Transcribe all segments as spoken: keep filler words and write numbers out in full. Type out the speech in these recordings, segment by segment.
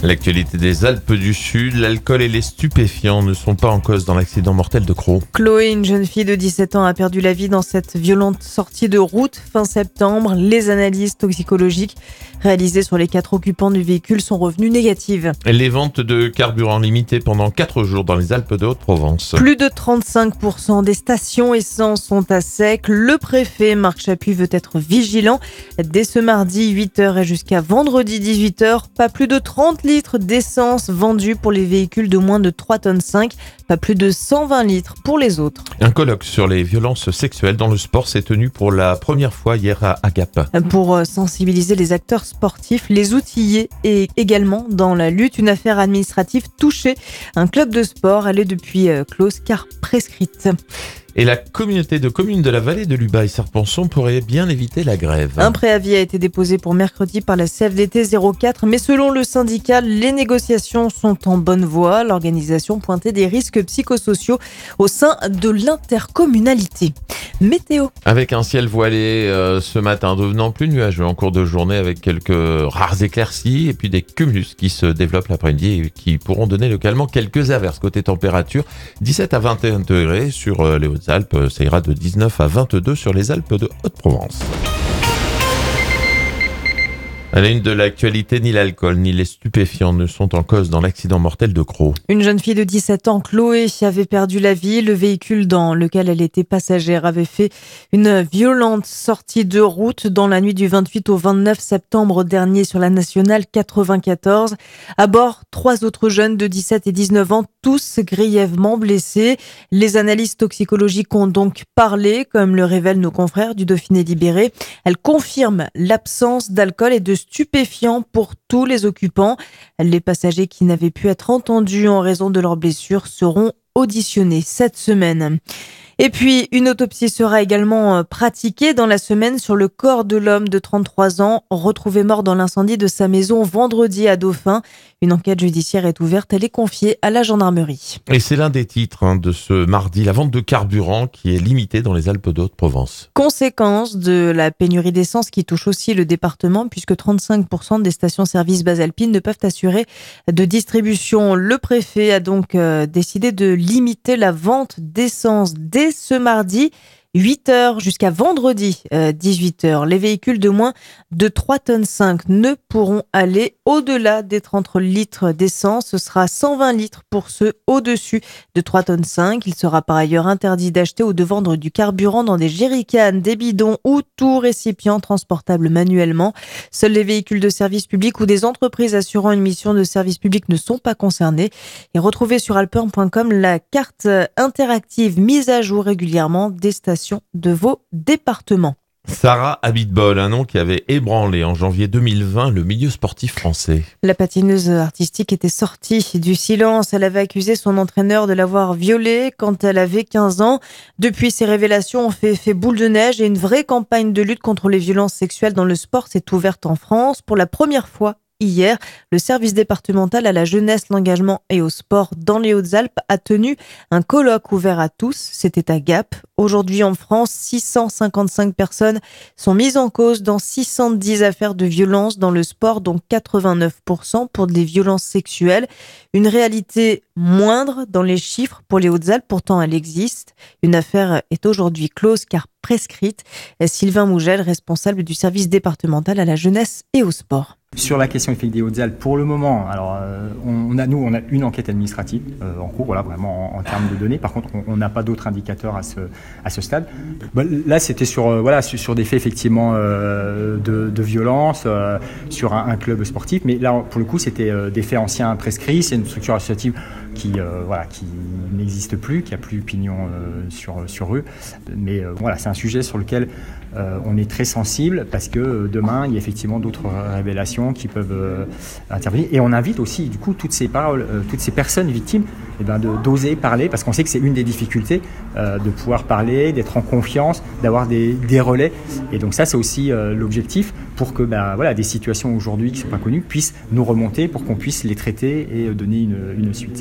L'actualité des Alpes du Sud, l'alcool et les stupéfiants ne sont pas en cause dans l'accident mortel de Crau. Chloé, une jeune fille de dix-sept ans, a perdu la vie dans cette violente sortie de route fin septembre. Les analyses toxicologiques réalisées sur les quatre occupants du véhicule sont revenues négatives. Les ventes de carburant limitées pendant quatre jours dans les Alpes de Haute-Provence. Plus de trente-cinq pour cent des stations essence sont à sec. Le préfet Marc Chappuis veut être vigilant. Dès ce mardi huit heures et jusqu'à vendredi dix-huit heures, pas plus de trente litres d'essence vendus pour les véhicules de moins de trois tonnes cinq, pas plus de cent vingt litres pour les autres. Un colloque sur les violences sexuelles dans le sport s'est tenu pour la première fois hier à Agap. Pour sensibiliser les acteurs sportifs, les outiller et également dans la lutte, une affaire administrative touchée. Un club de sport, elle est depuis close car prescrite. Et la communauté de communes de la vallée de Lubaï-Serponçon pourrait bien éviter la grève. Un préavis a été déposé pour mercredi par la C F D T zéro quatre, mais selon le syndicat, les négociations sont en bonne voie. L'organisation pointait des risques psychosociaux au sein de l'intercommunalité. Météo. Avec un ciel voilé euh, ce matin devenant plus nuageux en cours de journée avec quelques rares éclaircies et puis des cumulus qui se développent l'après-midi et qui pourront donner localement quelques averses. Côté température, dix-sept à vingt et un degrés sur euh, les Hautes-Alpes, ça ira de dix-neuf à vingt-deux sur les Alpes de Haute-Provence. À la une de l'actualité, ni l'alcool ni les stupéfiants ne sont en cause dans l'accident mortel de Crau. Une jeune fille de dix-sept ans, Chloé, avait perdu la vie. Le véhicule dans lequel elle était passagère avait fait une violente sortie de route dans la nuit du vingt-huit au vingt-neuf septembre dernier sur la nationale quatre-vingt-quatorze. À bord, trois autres jeunes de dix-sept et dix-neuf ans, tous grièvement blessés. Les analyses toxicologiques ont donc parlé, comme le révèlent nos confrères du Dauphiné Libéré. Elles confirment l'absence d'alcool et de stupéfiants pour tous les occupants. Les passagers qui n'avaient pu être entendus en raison de leurs blessures seront auditionnés cette semaine. Et puis, une autopsie sera également pratiquée dans la semaine sur le corps de l'homme de trente-trois ans, retrouvé mort dans l'incendie de sa maison vendredi à Dauphin. Une enquête judiciaire est ouverte, elle est confiée à la gendarmerie. Et c'est l'un des titres hein, de ce mardi, la vente de carburant qui est limitée dans les Alpes de Haute-Provence. Conséquence de la pénurie d'essence qui touche aussi le département, puisque trente-cinq pour cent des stations-service basalpines ne peuvent assurer de distribution. Le préfet a donc euh, décidé de limiter la vente d'essence dès ce mardi, huit heures jusqu'à vendredi dix-huit heures. Les véhicules de moins de trois tonnes cinq ne pourront aller au-delà des trente litres d'essence. Ce sera cent vingt litres pour ceux au-dessus de trois tonnes cinq. Il sera par ailleurs interdit d'acheter ou de vendre du carburant dans des jerrycans, des bidons ou tout récipient transportable manuellement. Seuls les véhicules de service public ou des entreprises assurant une mission de service public ne sont pas concernés. Et retrouvez sur alpin point com la carte interactive mise à jour régulièrement des stations de vos départements. Sarah Abitbol, un nom qui avait ébranlé en janvier deux mille vingt le milieu sportif français. La patineuse artistique était sortie du silence. Elle avait accusé son entraîneur de l'avoir violée quand elle avait quinze ans. Depuis, ces révélations ont fait effet boule de neige et une vraie campagne de lutte contre les violences sexuelles dans le sport s'est ouverte en France. Pour la première fois, hier, le service départemental à la jeunesse, l'engagement et au sport dans les Hautes-Alpes a tenu un colloque ouvert à tous. C'était à Gap. Aujourd'hui en France, six cent cinquante-cinq personnes sont mises en cause dans six cent dix affaires de violence dans le sport, dont quatre-vingt-neuf pour cent pour des violences sexuelles. Une réalité moindre dans les chiffres pour les Hautes-Alpes, pourtant elle existe. Une affaire est aujourd'hui close car prescrite. Sylvain Mougel, responsable du service départemental à la jeunesse et au sport. Sur la question des Hautes-Alpes, pour le moment, alors euh, on a nous on a une enquête administrative euh, en cours, voilà, vraiment en, en termes de données. Par contre, on n'a pas d'autres indicateurs à ce à ce stade. Bah, là, c'était sur euh, voilà sur, sur des faits effectivement euh, de, de violence euh, sur un, un club sportif, mais là pour le coup, c'était euh, des faits anciens prescrits. C'est une structure associative qui euh, voilà qui n'existe plus, qui a plus pignon euh, sur sur eux. Mais euh, voilà, c'est un sujet sur lequel euh, on est très sensible parce que euh, demain, il y a effectivement d'autres révélations qui peuvent euh, intervenir, et on invite aussi du coup toutes ces paroles, euh, toutes ces personnes victimes, eh ben, de, d'oser parler, parce qu'on sait que c'est une des difficultés euh, de pouvoir parler, d'être en confiance, d'avoir des, des relais, et donc ça c'est aussi euh, l'objectif pour que ben, voilà, des situations aujourd'hui qui ne sont pas connues puissent nous remonter pour qu'on puisse les traiter et donner une, une suite.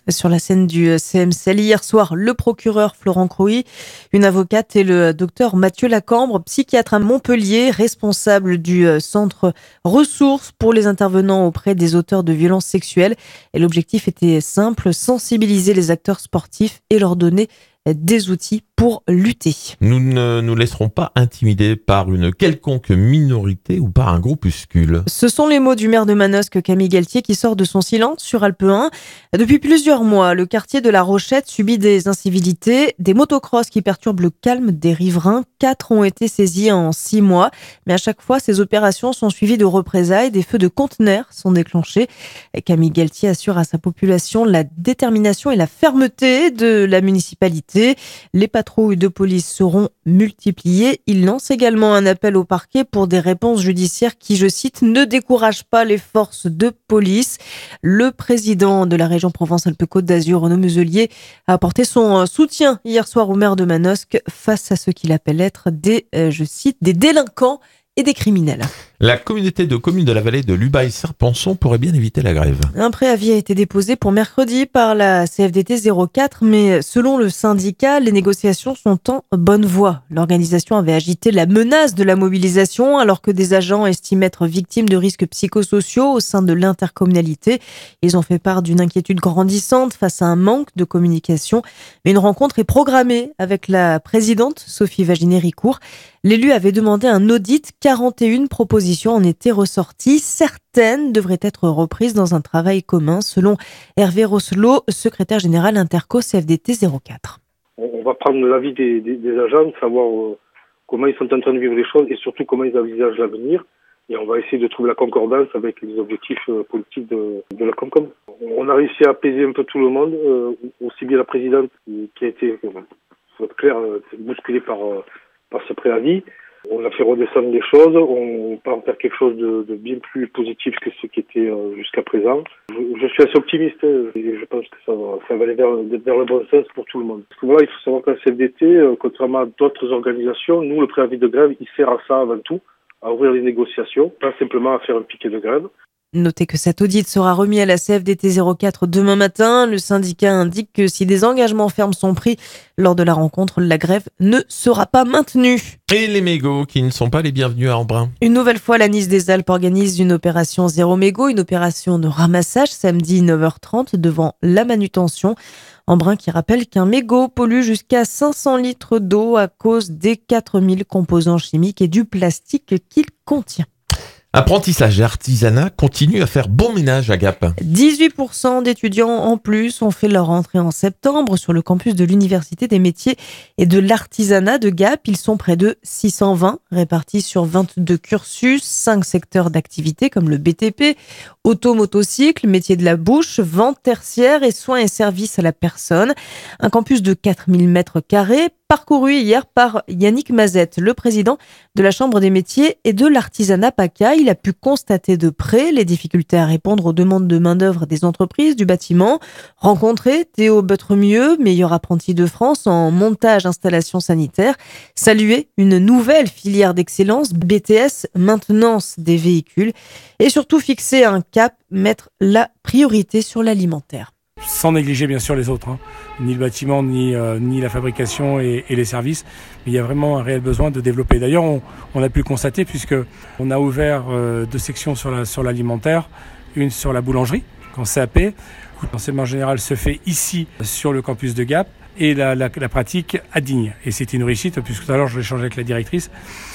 Sur la scène du C M C L hier soir, le procureur Florent Crouy, une avocate et le docteur Mathieu Lacambre, psychiatre à Montpellier, responsable du centre ressources pour les intervenants auprès des auteurs de violences sexuelles. Et l'objectif était simple, sensibiliser les acteurs sportifs et leur donner des outils pour lutter. Nous ne nous laisserons pas intimider par une quelconque minorité ou par un groupuscule. Ce sont les mots du maire de Manosque, Camille Galtier, qui sort de son silence sur Alpe un. Depuis plusieurs mois, le quartier de la Rochette subit des incivilités, des motocross qui perturbent le calme des riverains. Quatre ont été saisis en six mois. Mais à chaque fois, ces opérations sont suivies de représailles. Des feux de conteneurs sont déclenchés. Camille Galtier assure à sa population la détermination et la fermeté de la municipalité. Les patrouilles de police seront multipliées. Il lance également un appel au parquet pour des réponses judiciaires qui, je cite, ne découragent pas les forces de police. Le président de la région Provence-Alpes-Côte d'Azur, Renaud Muselier, a apporté son soutien hier soir au maire de Manosque face à ce qu'il appelle être des, euh, je cite, des délinquants et des criminels. La communauté de communes de la vallée de Lubail-Serpenson pourrait bien éviter la grève. Un préavis a été déposé pour mercredi par la C F D T zéro quatre, mais selon le syndicat, les négociations sont en bonne voie. L'organisation avait agité la menace de la mobilisation alors que des agents estiment être victimes de risques psychosociaux au sein de l'intercommunalité. Ils ont fait part d'une inquiétude grandissante face à un manque de communication. Mais une rencontre est programmée avec la présidente Sophie Vaginet-Ricourt. L'élu avait demandé un audit. quarante et une propositions en étaient ressorties. Certaines devraient être reprises dans un travail commun, selon Hervé Rosselot, secrétaire général Interco C F D T zéro quatre. On va prendre l'avis des, des, des agents, savoir euh, comment ils sont en train de vivre les choses et surtout comment ils envisagent l'avenir. Et on va essayer de trouver la concordance avec les objectifs euh, politiques de, de la Comcom. On a réussi à apaiser un peu tout le monde, euh, aussi bien la présidente qui a été, euh, faut être clair, euh, bousculée par, euh, par ce préavis. On a fait redescendre les choses, on part vers quelque chose de, de bien plus positif que ce qui était euh, jusqu'à présent. Je, je suis assez optimiste euh, et je pense que ça va, ça va aller vers, vers le bon sens pour tout le monde. Parce que voilà, il faut savoir que la C F D T, euh, contrairement à d'autres organisations, nous, le préavis de grève, il sert à ça avant tout, à ouvrir les négociations, pas simplement à faire un piquet de grève. Notez que cet audit sera remis à la C F D T zéro quatre demain matin. Le syndicat indique que si des engagements fermes sont pris lors de la rencontre, la grève ne sera pas maintenue. Et les mégots qui ne sont pas les bienvenus à Embrun. Une nouvelle fois, la Nice des Alpes organise une opération zéro mégot, une opération de ramassage samedi neuf heures trente devant la manutention. Embrun qui rappelle qu'un mégot pollue jusqu'à cinq cents litres d'eau à cause des quatre mille composants chimiques et du plastique qu'il contient. Apprentissage et artisanat continue à faire bon ménage à Gap. dix-huit pour cent d'étudiants en plus ont fait leur entrée en septembre sur le campus de l'Université des métiers et de l'artisanat de Gap. Ils sont près de six cent vingt répartis sur vingt-deux cursus, cinq secteurs d'activité comme le B T P, auto, motocycle, métier de la bouche, vente tertiaire et soins et services à la personne. Un campus de quatre mille mètres carrés parcouru hier par Yannick Mazette, le président de la Chambre des métiers et de l'artisanat PACA. Il a pu constater de près les difficultés à répondre aux demandes de main-d'œuvre des entreprises du bâtiment. Rencontrer Théo Beutremieux, meilleur apprenti de France en montage installation sanitaire. Saluer une nouvelle filière d'excellence, B T S, maintenance des véhicules. Et surtout fixer un cap, mettre la priorité sur l'alimentaire. Sans négliger bien sûr les autres, hein. Ni le bâtiment, ni, euh, ni la fabrication et, et les services. Mais il y a vraiment un réel besoin de développer. D'ailleurs, on, on a pu le constater puisque on a ouvert euh, deux sections sur, la, sur l'alimentaire, une sur la boulangerie, en C A P. L'enseignement général se fait ici sur le campus de Gap et la, la, la pratique à Digne. Et c'était une réussite puisque tout à l'heure je l'ai échangé avec la directrice.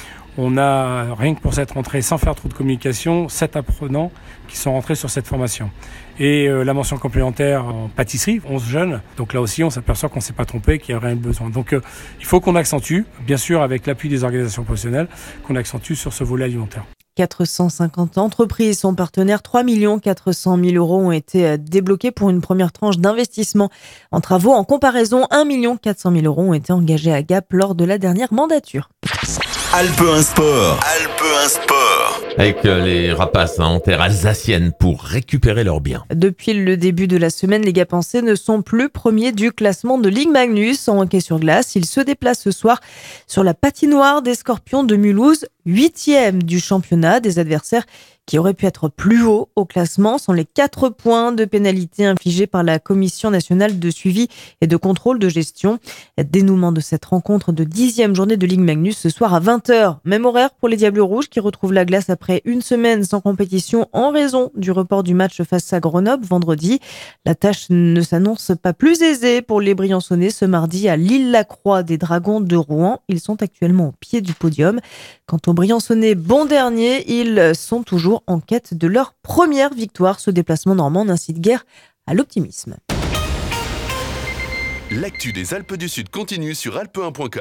On a, rien que pour cette rentrée, sans faire trop de communication, sept apprenants qui sont rentrés sur cette formation. Et euh, la mention complémentaire en pâtisserie, onze jeunes. Donc là aussi, on s'aperçoit qu'on ne s'est pas trompé, qu'il y a réel besoin. Donc euh, il faut qu'on accentue, bien sûr avec l'appui des organisations professionnelles, qu'on accentue sur ce volet alimentaire. quatre cent cinquante entreprises sont partenaires. trois millions quatre cent mille euros ont été débloqués pour une première tranche d'investissement en travaux. En comparaison, un million quatre cent mille euros ont été engagés à Gap lors de la dernière mandature. Alpe un Sport. Alpe un Sport. Avec les rapaces hein, en terre alsacienne pour récupérer leurs biens. Depuis le début de la semaine, les Gapençais ne sont plus premiers du classement de Ligue Magnus en hockey sur glace. Ils se déplacent ce soir sur la patinoire des Scorpions de Mulhouse, huitième du championnat. Des adversaires qui auraient pu être plus haut au classement sont les quatre points de pénalité infligés par la Commission nationale de suivi et de contrôle de gestion. Dénouement de cette rencontre de dixième journée de Ligue Magnus ce soir à vingt heures. Même horaire pour les Diables Rouges qui retrouvent la glace après une semaine sans compétition en raison du report du match face à Grenoble vendredi. La tâche ne s'annonce pas plus aisée pour les Briançonnais ce mardi à l'Île-la-Croix des Dragons de Rouen. Ils sont actuellement au pied du podium. Quant aux Briançonnais, bon dernier, ils sont toujours en quête de leur première victoire. Ce déplacement normand n'incite guère à l'optimisme. L'actu des Alpes du Sud continue sur alpe un point com.